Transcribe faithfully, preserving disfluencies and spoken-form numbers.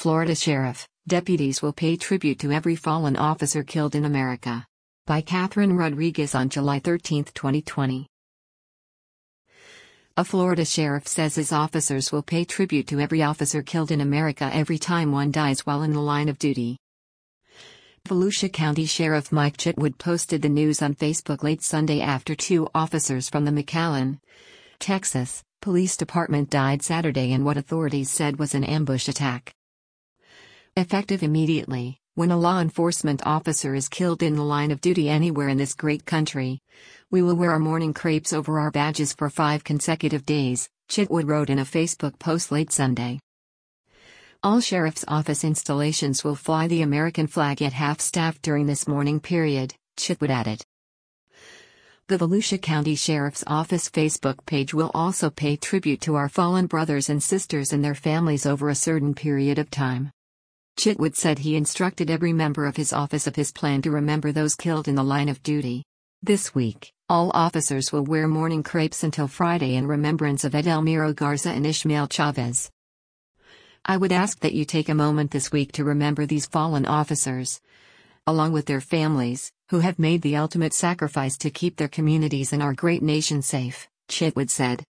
Florida Sheriff, deputies will pay tribute to every fallen officer killed in America. By Catherine Rodriguez on July thirteenth, twenty twenty. A Florida sheriff says his officers will pay tribute to every officer killed in America every time one dies while in the line of duty. Volusia County Sheriff Mike Chitwood posted the news on Facebook late Sunday after two officers from the McAllen, Texas, Police Department died Saturday in what authorities said was an ambush attack. Effective immediately, when a law enforcement officer is killed in the line of duty anywhere in this great country, we will wear our mourning crepes over our badges for five consecutive days, Chitwood wrote in a Facebook post late Sunday. All sheriff's office installations will fly the American flag at half-staff during this mourning period, Chitwood added. The Volusia County Sheriff's Office Facebook page will also pay tribute to our fallen brothers and sisters and their families over a certain period of time. Chitwood said he instructed every member of his office of his plan to remember those killed in the line of duty. This week, all officers will wear mourning crepes until Friday in remembrance of Edelmiro Garza and Ishmael Chavez. I would ask that you take a moment this week to remember these fallen officers, along with their families, who have made the ultimate sacrifice to keep their communities and our great nation safe, Chitwood said.